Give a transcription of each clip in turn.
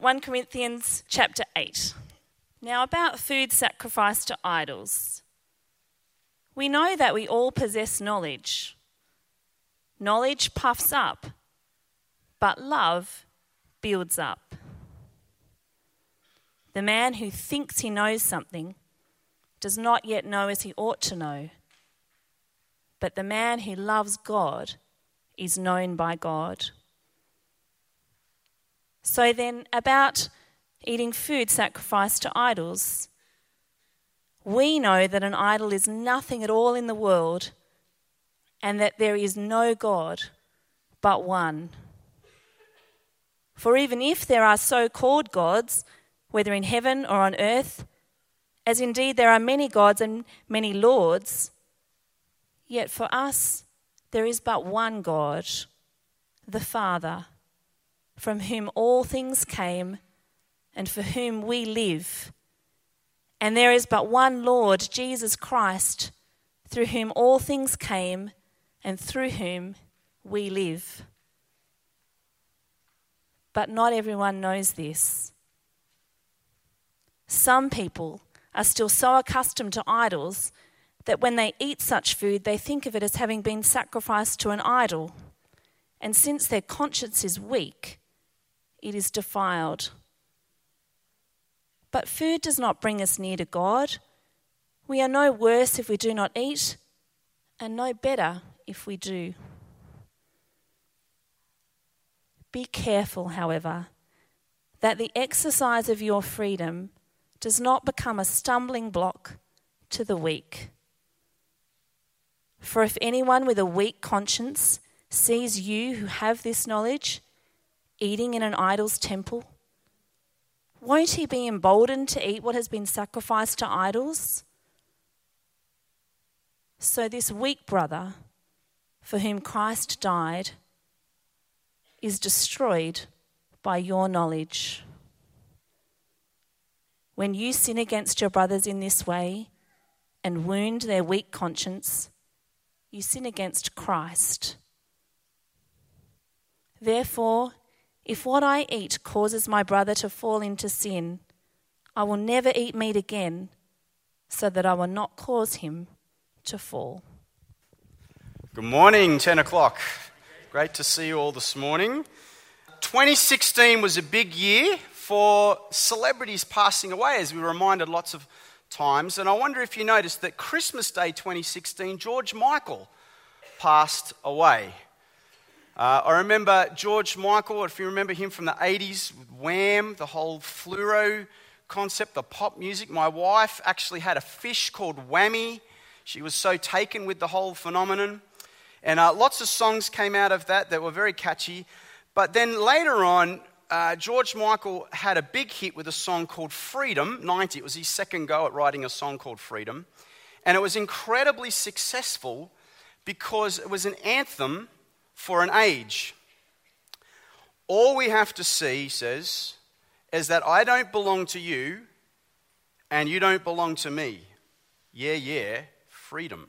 1 Corinthians chapter 8. Now about food sacrificed to idols. We know that we all possess knowledge. Knowledge puffs up, but love builds up. The man who thinks he knows something does not yet know as he ought to know. But the man who loves God is known by God. So then, about eating food sacrificed to idols, we know that an idol is nothing at all in the world and that there is no God but one. For even if there are so-called gods, whether in heaven or on earth, as indeed there are many gods and many lords, yet for us there is but one God, the Father, from whom all things came and for whom we live. And there is but one Lord, Jesus Christ, through whom all things came and through whom we live. But not everyone knows this. Some people are still so accustomed to idols that when they eat such food, they think of it as having been sacrificed to an idol. And since their conscience is weak, it is defiled. But food does not bring us near to God. We are no worse if we do not eat, and no better if we do. Be careful, however, that the exercise of your freedom does not become a stumbling block to the weak. For if anyone with a weak conscience sees you who have this knowledge eating in an idol's temple, won't he be emboldened to eat what has been sacrificed to idols? So this weak brother, for whom Christ died, is destroyed by your knowledge. When you sin against your brothers in this way and wound their weak conscience, you sin against Christ. Therefore, if what I eat causes my brother to fall into sin, I will never eat meat again, so that I will not cause him to fall. Good morning, 10 o'clock. Great to see you all this morning. 2016 was a big year for celebrities passing away, as we were reminded lots of times. And I wonder if you noticed that Christmas Day 2016, George Michael passed away. I remember George Michael, if you remember him from the 80s, with Wham, the whole fluoro concept, the pop music. My wife actually had a fish called Whammy. She was so taken with the whole phenomenon. And lots of songs came out of that were very catchy. But then later on, George Michael had a big hit with a song called Freedom, 90. It was his second go at writing a song called Freedom. And it was incredibly successful because it was an anthem for an age. All we have to see, he says, is that I don't belong to you and you don't belong to me. Yeah, freedom.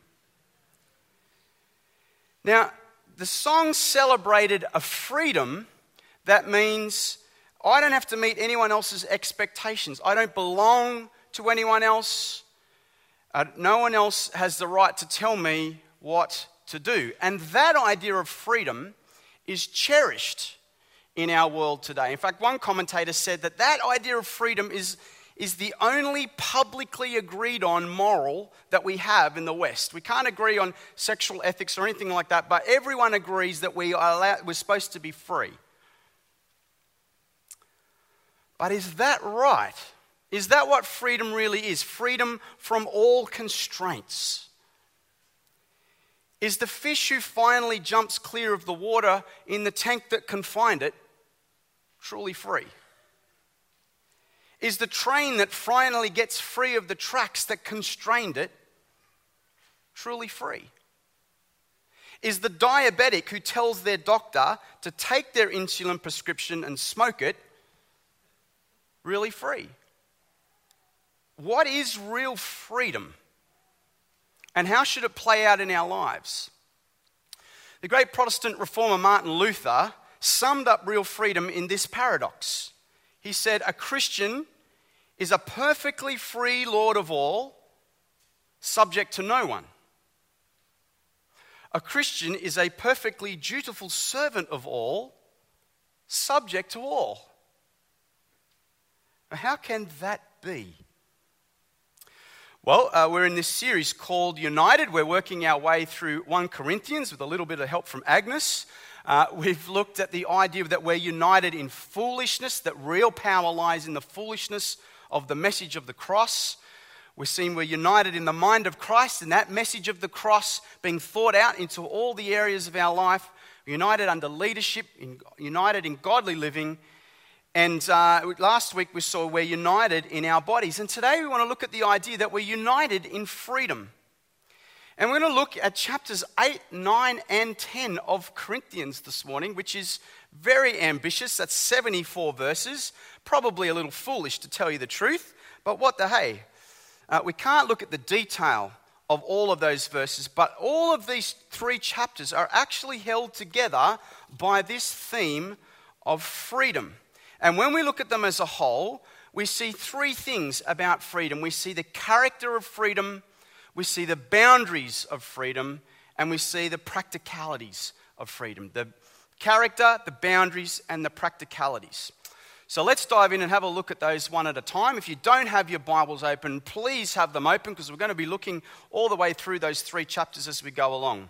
Now, the song celebrated a freedom that means I don't have to meet anyone else's expectations. I don't belong to anyone else. No one else has the right to tell me what to do. And that idea of freedom is cherished in our world today. In fact, one commentator said that idea of freedom is the only publicly agreed on moral that we have in the West. We can't agree on sexual ethics or anything like that, but everyone agrees that we're supposed to be free. But is that right? Is that what freedom really is? Freedom from all constraints? Is the fish who finally jumps clear of the water in the tank that confined it truly free? Is the train that finally gets free of the tracks that constrained it truly free? Is the diabetic who tells their doctor to take their insulin prescription and smoke it really free? What is real freedom? And how should it play out in our lives? The great Protestant reformer Martin Luther summed up real freedom in this paradox. He said, a Christian is a perfectly free Lord of all, subject to no one. A Christian is a perfectly dutiful servant of all, subject to all. Now, how can that be? Well, we're in this series called United. We're working our way through 1 Corinthians with a little bit of help from Agnes. We've looked at the idea that we're united in foolishness, that real power lies in the foolishness of the message of the cross. We're seeing we're united in the mind of Christ and that message of the cross being thought out into all the areas of our life. We're united under leadership, united in godly living. And last week we saw we're united in our bodies. And today we want to look at the idea that we're united in freedom. And we're going to look at chapters 8, 9, and 10 of Corinthians this morning, which is very ambitious. That's 74 verses. Probably a little foolish to tell you the truth, but what the hey. We can't look at the detail of all of those verses, but all of these 3 chapters are actually held together by this theme of freedom. And when we look at them as a whole, we see 3 things about freedom. We see the character of freedom, we see the boundaries of freedom, and we see the practicalities of freedom. The character, the boundaries, and the practicalities. So let's dive in and have a look at those one at a time. If you don't have your Bibles open, please have them open because we're going to be looking all the way through those 3 chapters as we go along.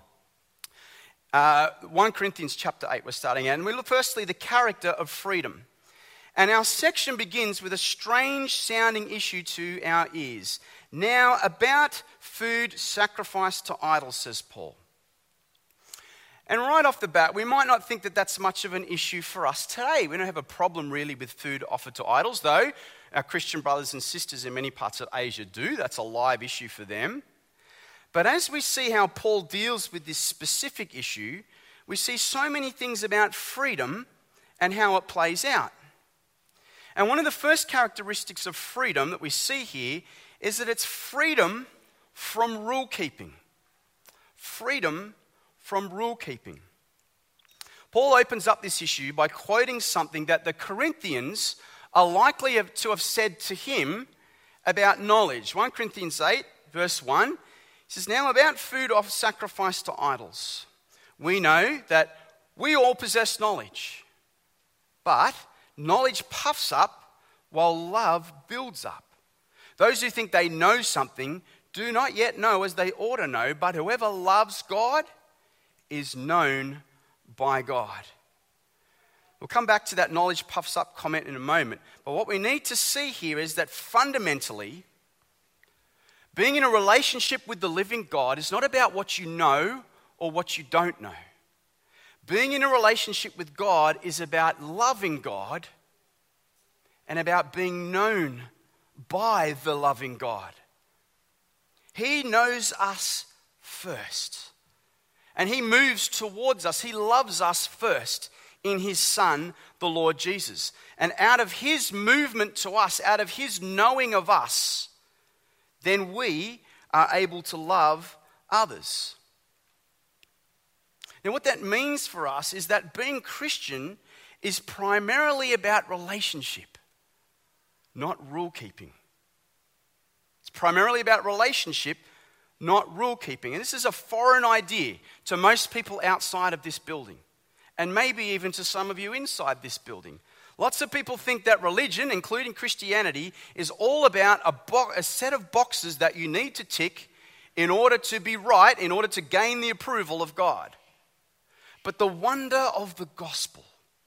1 Corinthians chapter 8 we're starting at. And we look firstly the character of freedom. And our section begins with a strange sounding issue to our ears. Now about food sacrificed to idols, says Paul. And right off the bat, we might not think that that's much of an issue for us today. We don't have a problem really with food offered to idols, though our Christian brothers and sisters in many parts of Asia do. That's a live issue for them. But as we see how Paul deals with this specific issue, we see so many things about freedom and how it plays out. And one of the first characteristics of freedom that we see here is that it's freedom from rule keeping. Freedom from rule keeping. Paul opens up this issue by quoting something that the Corinthians are likely to have said to him about knowledge. 1 Corinthians 8, verse 1, he says, now about food sacrificed to idols. We know that we all possess knowledge, but knowledge puffs up while love builds up. Those who think they know something do not yet know as they ought to know, but whoever loves God is known by God. We'll come back to that knowledge puffs up comment in a moment. But what we need to see here is that fundamentally, being in a relationship with the living God is not about what you know or what you don't know. Being in a relationship with God is about loving God and about being known by the loving God. He knows us first, and He moves towards us. He loves us first in His Son, the Lord Jesus. And out of His movement to us, out of His knowing of us, then we are able to love others. Now, what that means for us is that being Christian is primarily about relationship, not rule keeping. It's primarily about relationship, not rule keeping. And this is a foreign idea to most people outside of this building, and maybe even to some of you inside this building. Lots of people think that religion, including Christianity, is all about a set of boxes that you need to tick in order to be right, in order to gain the approval of God. But the wonder of the gospel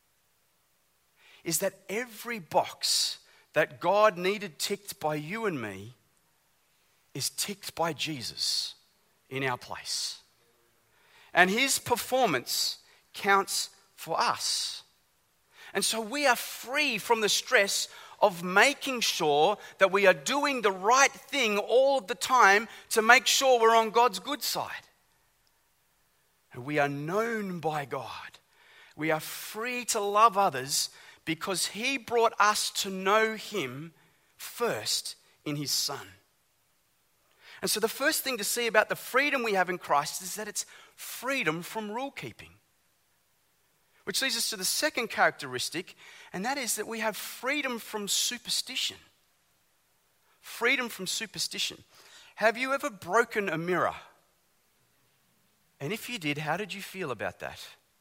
is that every box that God needed ticked by you and me is ticked by Jesus in our place. And His performance counts for us. And so we are free from the stress of making sure that we are doing the right thing all of the time to make sure we're on God's good side. And we are known by God. We are free to love others because He brought us to know Him first in His Son. And so the first thing to see about the freedom we have in Christ is that it's freedom from rule keeping. Which leads us to the second characteristic, and that is that we have freedom from superstition. Freedom from superstition. Have you ever broken a mirror? And if you did, how did you feel about that?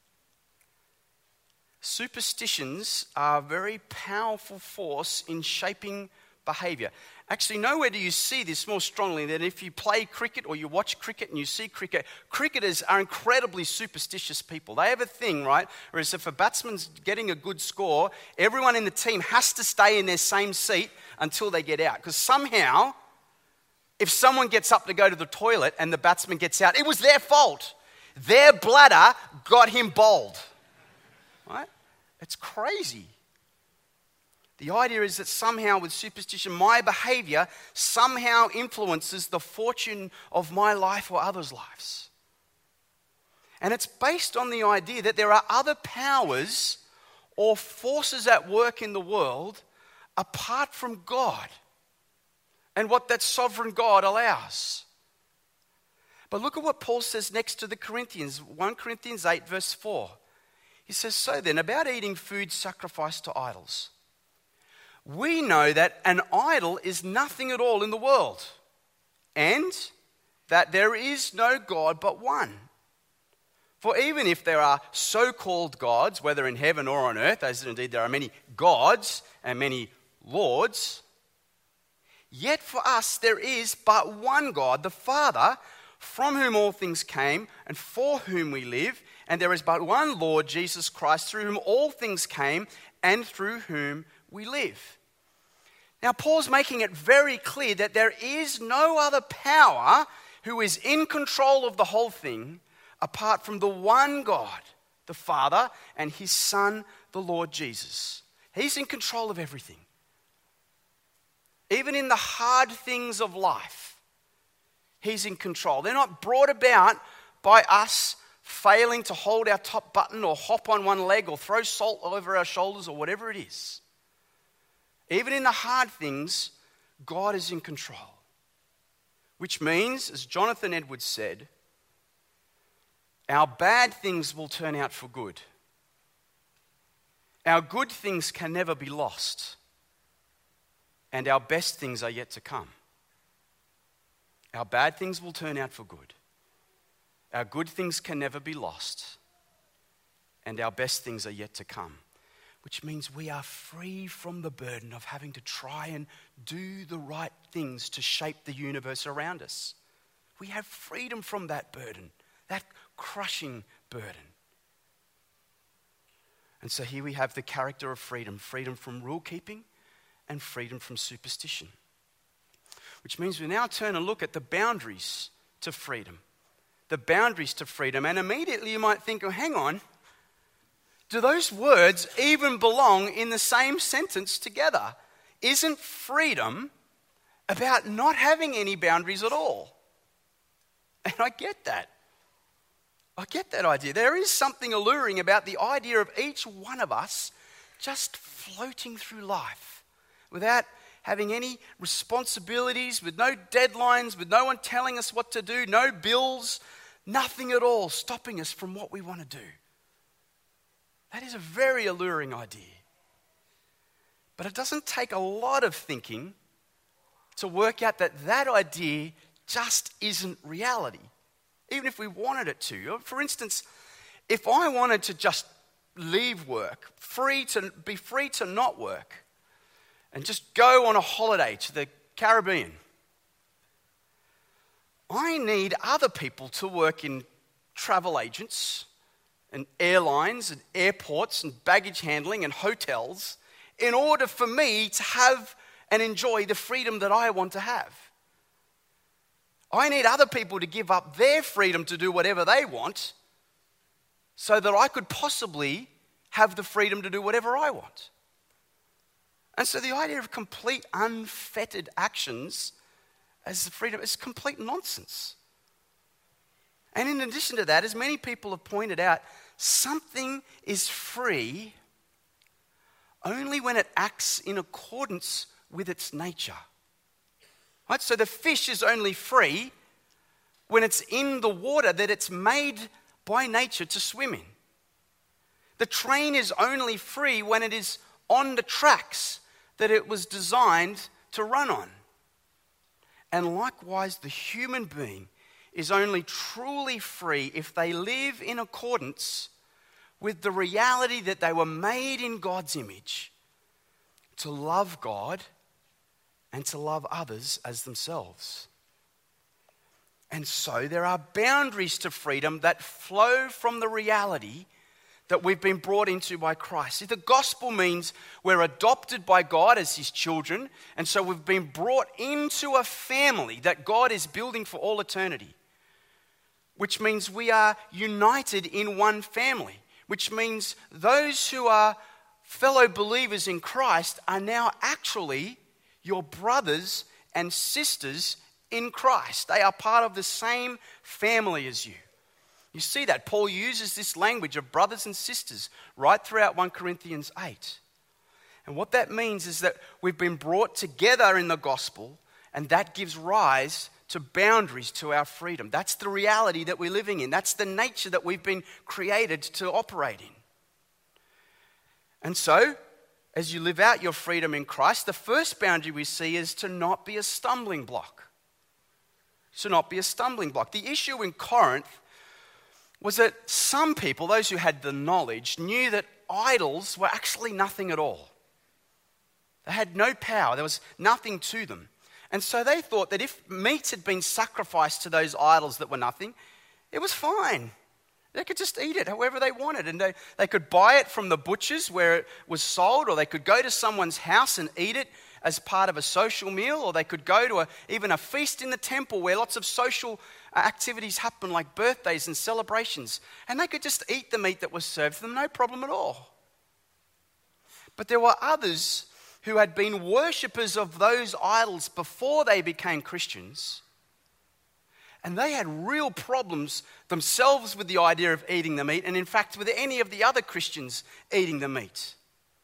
Superstitions are a very powerful force in shaping behavior. Actually, nowhere do you see this more strongly than if you play cricket or you watch cricket and you see cricket. Cricketers are incredibly superstitious people. They have a thing, right? Whereas if a batsman's getting a good score, everyone in the team has to stay in their same seat until they get out. Because somehow, if someone gets up to go to the toilet and the batsman gets out, it was their fault. Their bladder got him bowled. Right? It's crazy. The idea is that somehow with superstition, my behavior somehow influences the fortune of my life or others' lives. And it's based on the idea that there are other powers or forces at work in the world apart from God and what that sovereign God allows. But look at what Paul says next to the Corinthians, 1 Corinthians 8 verse 4. He says, so then, about eating food sacrificed to idols. We know that an idol is nothing at all in the world, and that there is no God but one. For even if there are so-called gods, whether in heaven or on earth, as indeed there are many gods and many lords, yet for us there is but one God, the Father, from whom all things came and for whom we live, and there is but one Lord, Jesus Christ, through whom all things came and through whom we live. Now, Paul's making it very clear that there is no other power who is in control of the whole thing apart from the one God, the Father, and his Son, the Lord Jesus. He's in control of everything. Even in the hard things of life, he's in control. They're not brought about by us failing to hold our top button or hop on one leg or throw salt over our shoulders or whatever it is. Even in the hard things, God is in control. Which means, as Jonathan Edwards said, our bad things will turn out for good. Our good things can never be lost. And our best things are yet to come. Our bad things will turn out for good. Our good things can never be lost. And our best things are yet to come. Which means we are free from the burden of having to try and do the right things to shape the universe around us. We have freedom from that burden, that crushing burden. And so here we have the character of freedom. Freedom from rule keeping and freedom from superstition. Which means we now turn and look at the boundaries to freedom. The boundaries to freedom. And immediately you might think, oh, hang on. Do those words even belong in the same sentence together? Isn't freedom about not having any boundaries at all? And I get that. I get that idea. There is something alluring about the idea of each one of us just floating through life without having any responsibilities, with no deadlines, with no one telling us what to do, no bills, nothing at all stopping us from what we want to do. That is a very alluring idea. But it doesn't take a lot of thinking to work out that that idea just isn't reality, even if we wanted it to. For instance, if I wanted to just leave work, be free to not work, and just go on a holiday to the Caribbean, I need other people to work in travel agents and airlines and airports and baggage handling and hotels in order for me to have and enjoy the freedom that I want to have. I need other people to give up their freedom to do whatever they want so that I could possibly have the freedom to do whatever I want. And so the idea of complete unfettered actions as the freedom is complete nonsense. And in addition to that, as many people have pointed out, something is free only when it acts in accordance with its nature. Right? So the fish is only free when it's in the water that it's made by nature to swim in. The train is only free when it is on the tracks that it was designed to run on. And likewise, the human being is only truly free if they live in accordance with the reality that they were made in God's image to love God and to love others as themselves. And so there are boundaries to freedom that flow from the reality that we've been brought into by Christ. See, the gospel means we're adopted by God as his children, and so we've been brought into a family that God is building for all eternity, which means we are united in one family, which means those who are fellow believers in Christ are now actually your brothers and sisters in Christ. They are part of the same family as you. You see that Paul uses this language of brothers and sisters right throughout 1 Corinthians 8. And what that means is that we've been brought together in the gospel, and that gives rise to boundaries to our freedom. That's the reality that we're living in. That's the nature that we've been created to operate in. And so, as you live out your freedom in Christ, the first boundary we see is to not be a stumbling block. To not be a stumbling block. The issue in Corinth was that some people, those who had the knowledge, knew that idols were actually nothing at all. They had no power. There was nothing to them. And so they thought that if meat had been sacrificed to those idols that were nothing, it was fine. They could just eat it however they wanted. And they could buy it from the butchers where it was sold, or they could go to someone's house and eat it as part of a social meal, or they could go to even a feast in the temple where lots of social activities happen, like birthdays and celebrations. And they could just eat the meat that was served to them, no problem at all. But there were others who had been worshippers of those idols before they became Christians, and they had real problems themselves with the idea of eating the meat, and in fact with any of the other Christians eating the meat.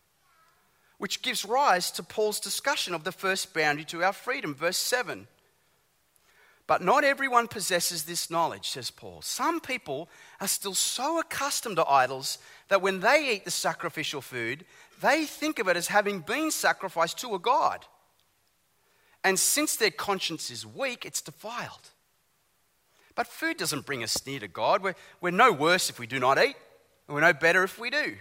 Which gives rise to Paul's discussion of the first boundary to our freedom, verse 7. But not everyone possesses this knowledge, says Paul. Some people are still so accustomed to idols that when they eat the sacrificial food, they think of it as having been sacrificed to a god. And since their conscience is weak, it's defiled. But food doesn't bring us near to God. We're no worse if we do not eat, and we're no better if we do.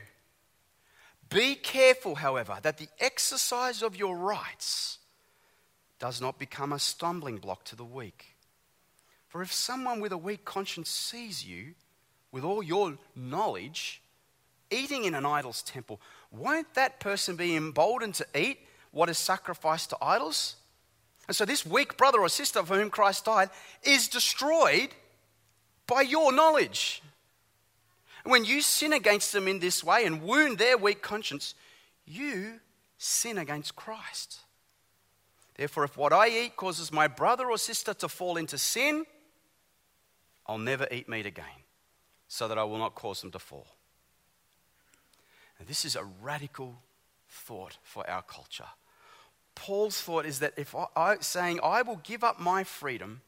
Be careful, however, that the exercise of your rights does not become a stumbling block to the weak. For if someone with a weak conscience sees you, with all your knowledge, eating in an idol's temple, won't that person be emboldened to eat what is sacrificed to idols? And so this weak brother or sister for whom Christ died is destroyed by your knowledge. When you sin against them in this way and wound their weak conscience, you sin against Christ. Therefore, if what I eat causes my brother or sister to fall into sin, I'll never eat meat again, so that I will not cause them to fall. Now, this is a radical thought for our culture. Paul's thought is that if saying I will give up my freedom,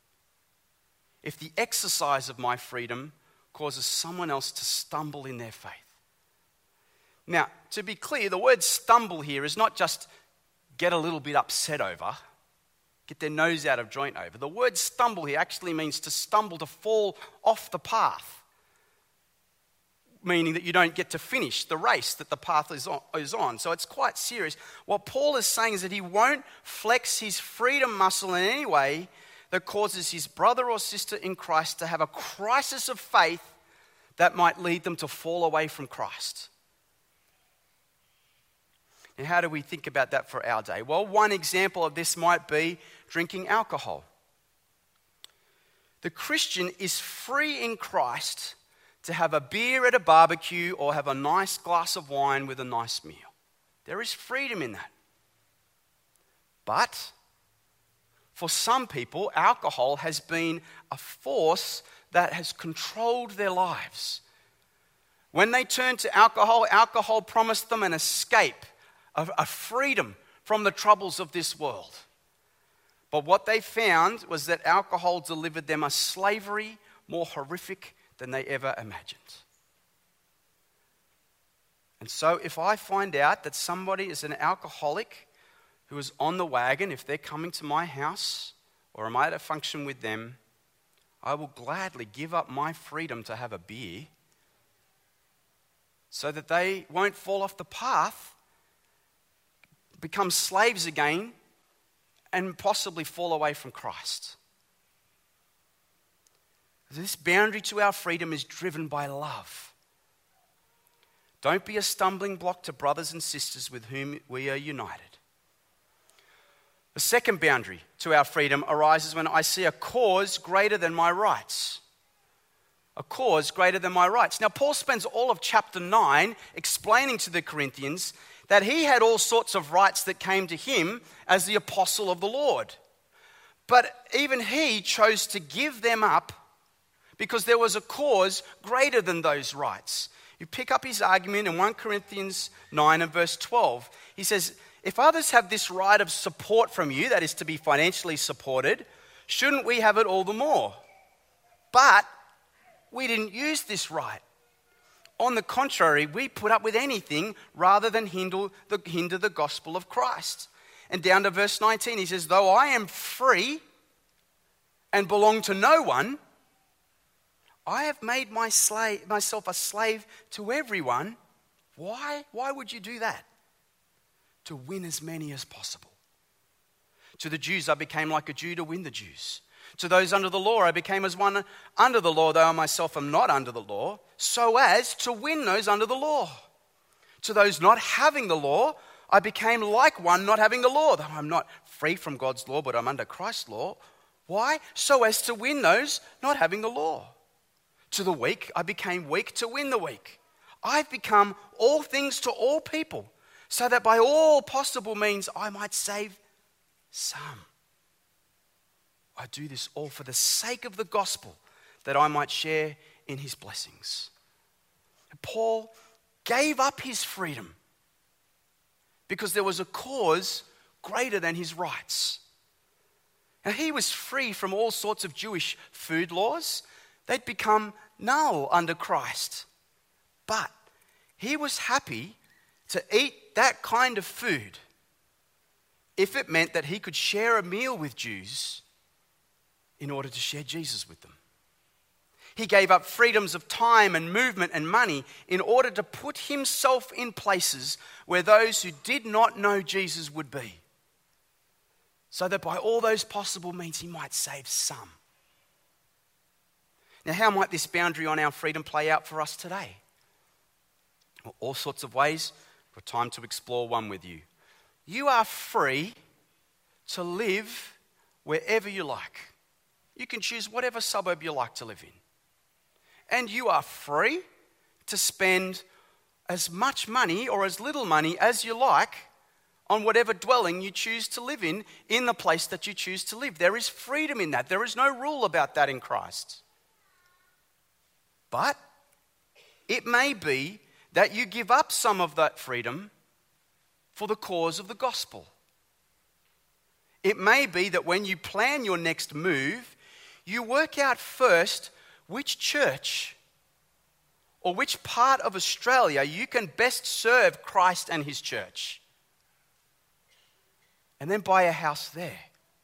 if the exercise of my freedom causes someone else to stumble in their faith. Now, to be clear, the word stumble here is not just get a little bit upset over, get their nose out of joint over. The word stumble here actually means to stumble, to fall off the path, meaning that you don't get to finish the race that the path is on. So it's quite serious. What Paul is saying is that he won't flex his freedom muscle in any way that causes his brother or sister in Christ to have a crisis of faith that might lead them to fall away from Christ. Now, how do we think about that for our day? Well, one example of this might be drinking alcohol. The Christian is free in Christ to have a beer at a barbecue or have a nice glass of wine with a nice meal. There is freedom in that. But for some people, alcohol has been a force that has controlled their lives. When they turned to alcohol, alcohol promised them an escape, a freedom from the troubles of this world. But what they found was that alcohol delivered them a slavery more horrific than they ever imagined. And so if I find out that somebody is an alcoholic who is on the wagon, if they're coming to my house or am I at a function with them, I will gladly give up my freedom to have a beer so that they won't fall off the path, become slaves again, and possibly fall away from Christ. This boundary to our freedom is driven by love. Don't be a stumbling block to brothers and sisters with whom we are united. The second boundary to our freedom arises when I see a cause greater than my rights. A cause greater than my rights. Now, Paul spends all of chapter 9 explaining to the Corinthians that he had all sorts of rights that came to him as the apostle of the Lord. But even he chose to give them up because there was a cause greater than those rights. You pick up his argument in 1 Corinthians 9 and verse 12. He says, if others have this right of support from you, that is to be financially supported, shouldn't we have it all the more? But we didn't use this right. On the contrary, we put up with anything rather than hinder the gospel of Christ. And down to verse 19, he says, though I am free and belong to no one, I have made myself a slave to everyone. Why? Why would you do that? To win as many as possible. To the Jews, I became like a Jew to win the Jews. To those under the law, I became as one under the law, though I myself am not under the law, so as to win those under the law. To those not having the law, I became like one not having the law, though I'm not free from God's law, but I'm under Christ's law. Why? So as to win those not having the law. To the weak, I became weak to win the weak. I've become all things to all people, so that by all possible means I might save some. I do this all for the sake of the gospel, that I might share in his blessings. Paul gave up his freedom because there was a cause greater than his rights. Now, he was free from all sorts of Jewish food laws. They'd become null under Christ. But he was happy to eat that kind of food if it meant that he could share a meal with Jews in order to share Jesus with them. He gave up freedoms of time and movement and money in order to put himself in places where those who did not know Jesus would be, so that by all those possible means he might save some. Now, how might this boundary on our freedom play out for us today? Well, all sorts of ways. We've got time to explore one with you. You are free to live wherever you like. You can choose whatever suburb you like to live in. And you are free to spend as much money or as little money as you like on whatever dwelling you choose to live in the place that you choose to live. There is freedom in that. There is no rule about that in Christ. But it may be that you give up some of that freedom for the cause of the gospel. It may be that when you plan your next move, you work out first which church or which part of Australia you can best serve Christ and his church. And then buy a house there.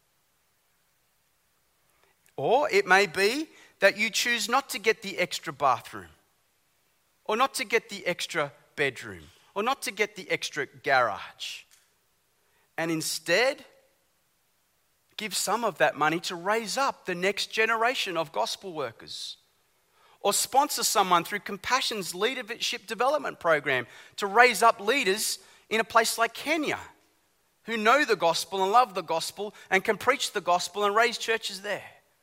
Or it may be that you choose not to get the extra bathroom, or not to get the extra bedroom, or not to get the extra garage, and instead give some of that money to raise up the next generation of gospel workers, or sponsor someone through Compassion's leadership development program to raise up leaders in a place like Kenya who know the gospel and love the gospel and can preach the gospel and raise churches there.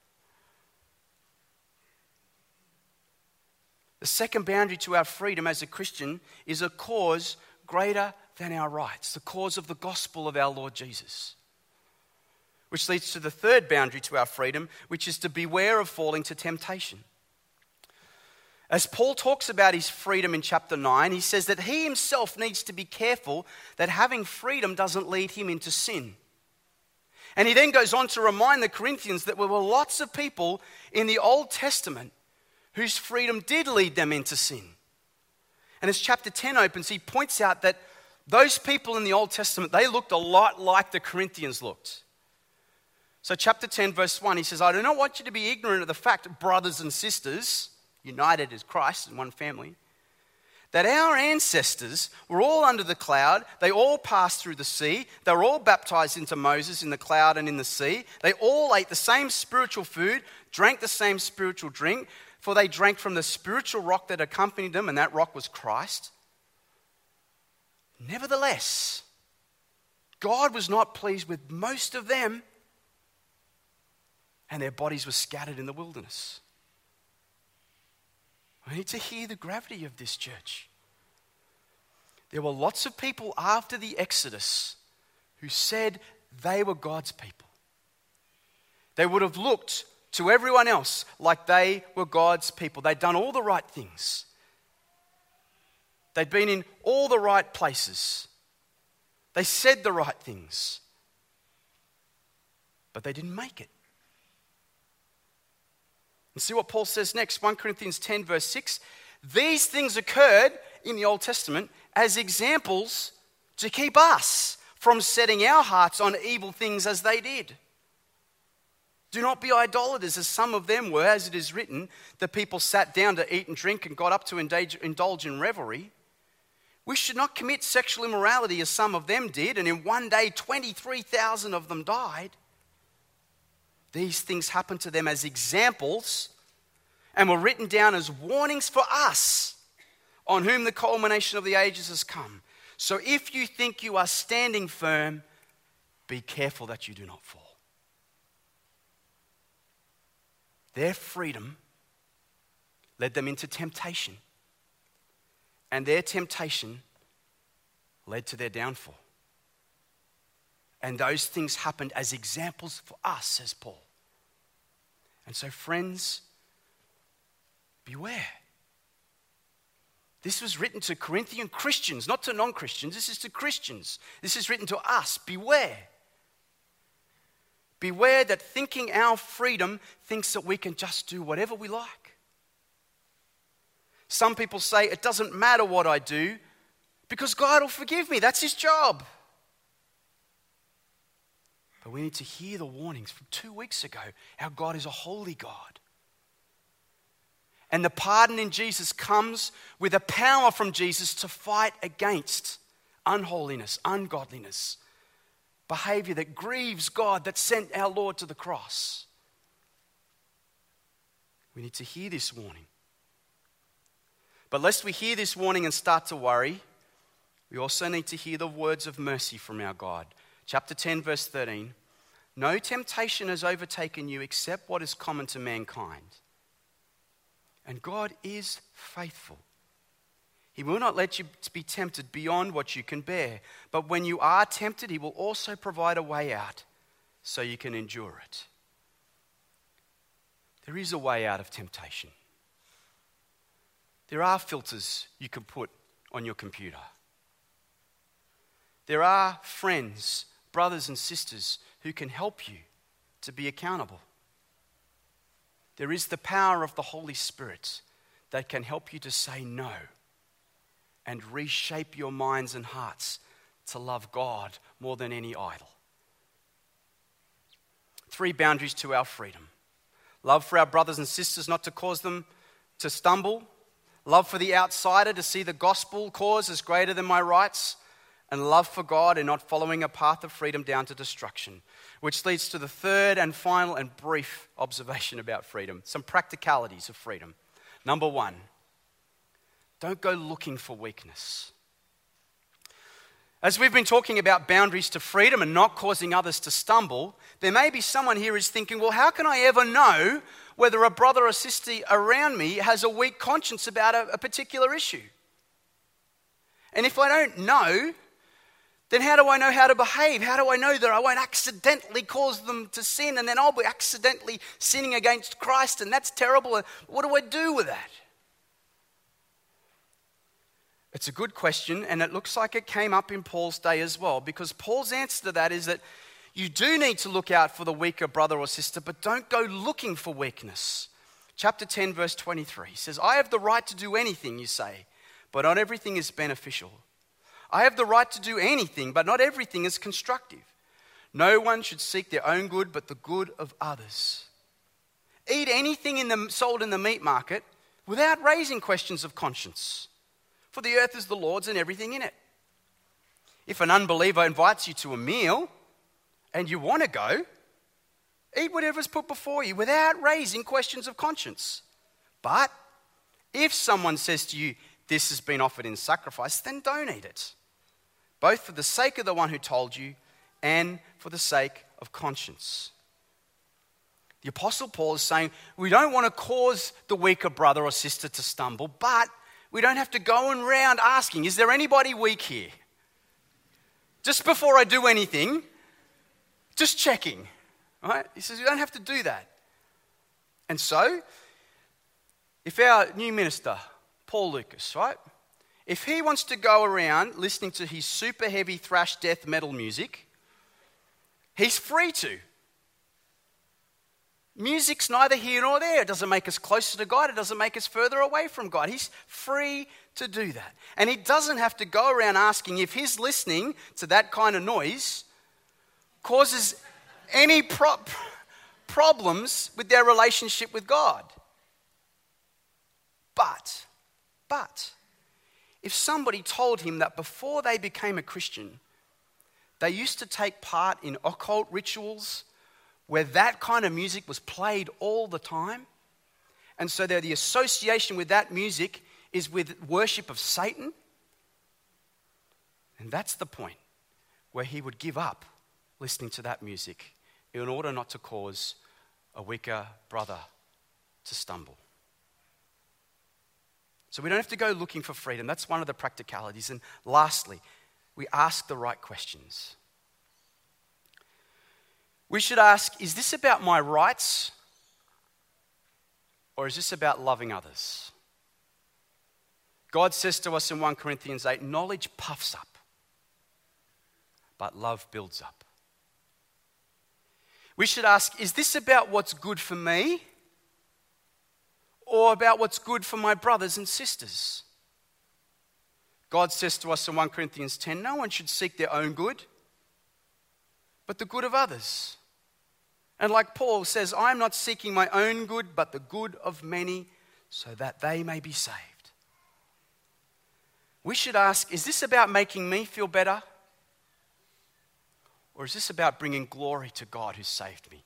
The second boundary to our freedom as a Christian is a cause greater than our rights, the cause of the gospel of our Lord Jesus. Which leads to the third boundary to our freedom, which is to beware of falling to temptation. As Paul talks about his freedom in chapter 9, he says that he himself needs to be careful that having freedom doesn't lead him into sin. And he then goes on to remind the Corinthians that there were lots of people in the Old Testament whose freedom did lead them into sin. And as chapter 10 opens, he points out that those people in the Old Testament, they looked a lot like the Corinthians looked. So chapter 10, verse 1, he says, I do not want you to be ignorant of the fact, brothers and sisters, united as Christ in one family, that our ancestors were all under the cloud. They all passed through the sea. They were all baptized into Moses in the cloud and in the sea. They all ate the same spiritual food, drank the same spiritual drink, for they drank from the spiritual rock that accompanied them, and that rock was Christ. Nevertheless, God was not pleased with most of them, and their bodies were scattered in the wilderness. I need to hear the gravity of this, church. There were lots of people after the Exodus who said they were God's people. They would have looked to everyone else like they were God's people. They'd done all the right things. They'd been in all the right places. They said the right things. But they didn't make it. And see what Paul says next, 1 Corinthians 10 verse 6. These things occurred in the Old Testament as examples to keep us from setting our hearts on evil things as they did. Do not be idolaters as some of them were, as it is written, the people sat down to eat and drink and got up to indulge in revelry. We should not commit sexual immorality as some of them did, and in one day 23,000 of them died. These things happened to them as examples and were written down as warnings for us, on whom the culmination of the ages has come. So if you think you are standing firm, be careful that you do not fall. Their freedom led them into temptation, and their temptation led to their downfall. And those things happened as examples for us, says Paul. And so, friends, beware. This was written to Corinthian Christians, not to non-Christians. This is to Christians. This is written to us. Beware. Beware that thinking our freedom thinks that we can just do whatever we like. Some people say, it doesn't matter what I do because God will forgive me. That's his job. But we need to hear the warnings from 2 weeks ago. Our God is a holy God. And the pardon in Jesus comes with a power from Jesus to fight against unholiness, ungodliness, behavior that grieves God that sent our Lord to the cross. We need to hear this warning. But lest we hear this warning and start to worry, we also need to hear the words of mercy from our God. Chapter 10, verse 13. No temptation has overtaken you except what is common to mankind. And God is faithful. He will not let you be tempted beyond what you can bear. But when you are tempted, he will also provide a way out so you can endure it. There is a way out of temptation. There are filters you can put on your computer. There are friends, brothers and sisters who can help you to be accountable. There is the power of the Holy Spirit that can help you to say no and reshape your minds and hearts to love God more than any idol. 3 boundaries to our freedom. Love for our brothers and sisters, not to cause them to stumble. Love for the outsider, to see the gospel cause as greater than my rights. And love for God and not following a path of freedom down to destruction. Which leads to the third and final and brief observation about freedom. Some practicalities of freedom. Number 1, don't go looking for weakness. As we've been talking about boundaries to freedom and not causing others to stumble, there may be someone here who's thinking, well, how can I ever know whether a brother or sister around me has a weak conscience about a particular issue? And if I don't know, then how do I know how to behave? How do I know that I won't accidentally cause them to sin and then I'll be accidentally sinning against Christ and that's terrible? What do I do with that? It's a good question, and it looks like it came up in Paul's day as well, because Paul's answer to that is that you do need to look out for the weaker brother or sister, but don't go looking for weakness. Chapter 10, verse 23 says, I have the right to do anything, you say, but not everything is beneficial. I have the right to do anything, but not everything is constructive. No one should seek their own good, but the good of others. Eat anything sold in the meat market without raising questions of conscience. For the earth is the Lord's and everything in it. If an unbeliever invites you to a meal and you want to go, eat whatever's put before you without raising questions of conscience. But if someone says to you, this has been offered in sacrifice, then don't eat it, both for the sake of the one who told you and for the sake of conscience. The Apostle Paul is saying we don't want to cause the weaker brother or sister to stumble, but we don't have to go around asking, is there anybody weak here? Just before I do anything, just checking. Right? He says you don't have to do that. And so, if our new minister, Paul Lucas, right? If he wants to go around listening to his super heavy thrash death metal music, he's free to. Music's neither here nor there. It doesn't make us closer to God. It doesn't make us further away from God. He's free to do that. And he doesn't have to go around asking if his listening to that kind of noise causes any problems with their relationship with God. But, if somebody told him that before they became a Christian, they used to take part in occult rituals where that kind of music was played all the time, and so the association with that music is with worship of Satan, and that's the point where he would give up listening to that music in order not to cause a weaker brother to stumble. So we don't have to go looking for freedom. That's one of the practicalities. And lastly, we ask the right questions. We should ask, is this about my rights or is this about loving others? God says to us in 1 Corinthians 8, knowledge puffs up, but love builds up. We should ask, is this about what's good for me or about what's good for my brothers and sisters? God says to us in 1 Corinthians 10, no one should seek their own good, but the good of others. And like Paul says, I am not seeking my own good, but the good of many, so that they may be saved. We should ask, is this about making me feel better? Or is this about bringing glory to God who saved me?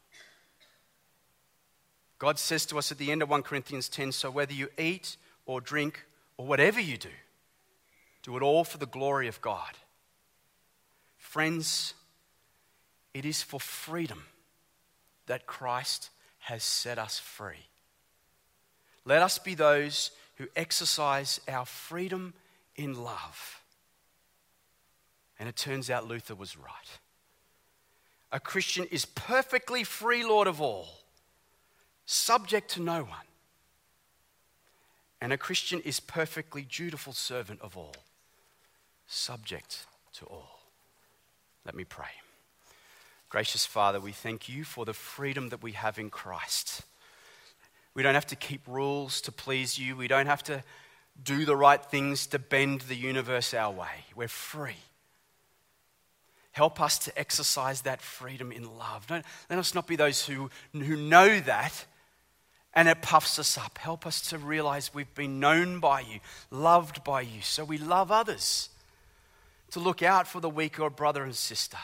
God says to us at the end of 1 Corinthians 10, so whether you eat or drink or whatever you do it all for the glory of God. Friends, it is for freedom that Christ has set us free. Let us be those who exercise our freedom in love. And it turns out Luther was right. A Christian is perfectly free Lord of all, subject to no one. And a Christian is perfectly dutiful servant of all, subject to all. Let me pray. Gracious Father, we thank you for the freedom that we have in Christ. We don't have to keep rules to please you. We don't have to do the right things to bend the universe our way. We're free. Help us to exercise that freedom in love. Let us not be those who know that and it puffs us up. Help us to realize we've been known by you, loved by you, so we love others, to look out for the weaker brother and sister.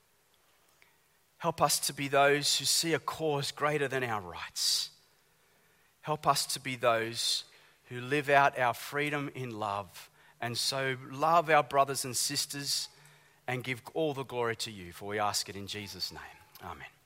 Help us to be those who see a cause greater than our rights. Help us to be those who live out our freedom in love, and so love our brothers and sisters and give all the glory to you, for we ask it in Jesus' name. Amen.